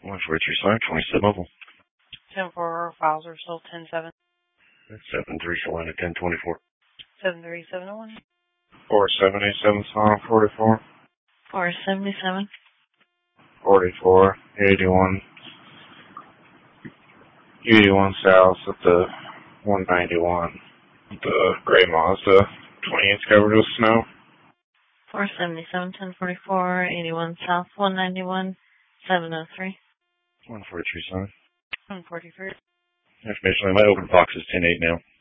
143 Slime, 27 Mobile. 10-4 files are sold 10-7. 7-3 Selena, 1024. 73701. 4787 Slime, 44. 477. 44, 81 South at the 191. The gray Mazda, 20 inch covered with snow. 477, 1044, 81 South, 191, 703. 143 Slime. 143. Information on my open box is 10-8 now.